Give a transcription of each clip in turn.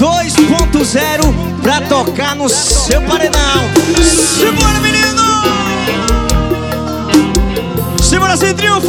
2.0 pra tocar no seu paredão. Segura, menino! Segura sem triunfo!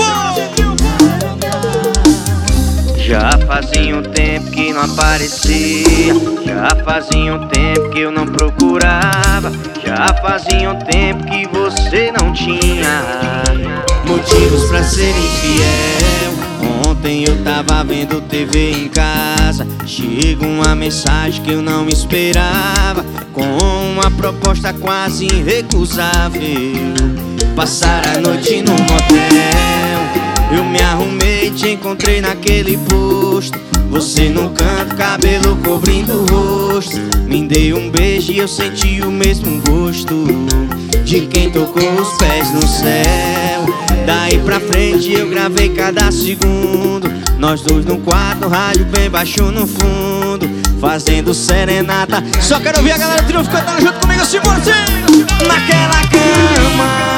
Já fazia um tempo que não aparecia, já fazia um tempo que eu não procurava, já fazia um tempo que você não tinha motivos pra ser infiel. Ontem eu tava vendo TV em casa, chega uma mensagem que eu não esperava, com uma proposta quase irrecusável: passar a noite num motel. Eu me arrumei e te encontrei naquele posto, você no canto, cabelo cobrindo o rosto. Me deu um beijo e eu senti o mesmo gosto de quem tocou os pés no céu. Daí pra frente eu gravei cada segundo, nós dois no quarto, rádio bem baixo no fundo, fazendo serenata. Só quero ouvir a galera do Triunfo cantando junto comigo, Simone. Naquela cama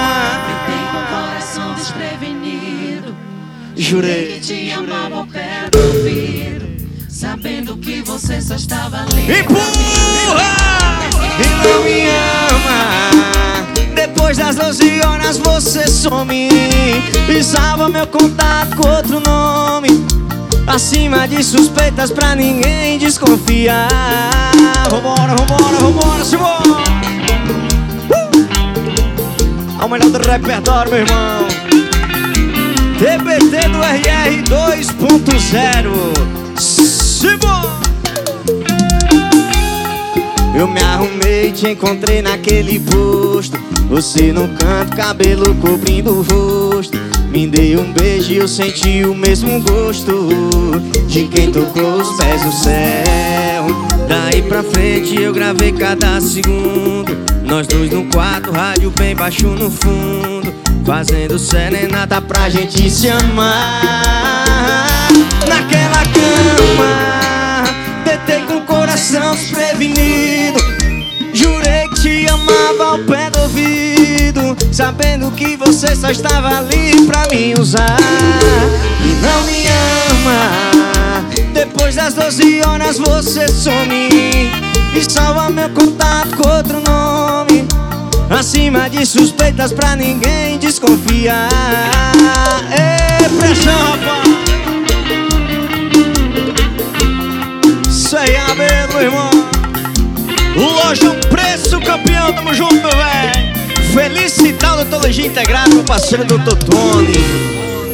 jurei que te amava ao pé do ouvido, sabendo que você só estava ali. Empurra! E não me ama. Depois das 12 horas você some e salva meu contato com outro nome, acima de suspeitas pra ninguém desconfiar. Vambora, vambora, vambora, Simone! Ao melhor do repertório, meu irmão. TBT do RR 2.0. Simone! Eu me arrumei e te encontrei naquele posto, você no canto, cabelo cobrindo o rosto. Me dei um beijo e eu senti o mesmo gosto de quem tocou os pés no céu. Daí pra frente eu gravei cada segundo, nós dois no quarto, rádio bem baixo no fundo, fazendo serenata pra gente se amar. Naquela cama, deitei com o coração desprevenido, jurei que te amava ao pé do ouvido, sabendo que você só estava ali pra me usar. E não me ama. Depois das 12 horas você some e salva meu contato com outro nome, acima de suspeitas pra ninguém desconfiar. Ê, pressão, rapaz! Isso aí, Abel, meu irmão. Lojão Preço, campeão, tamo junto, velho. Felicitar o Doutor Legia Integrado, meu parceiro Doutor Tony.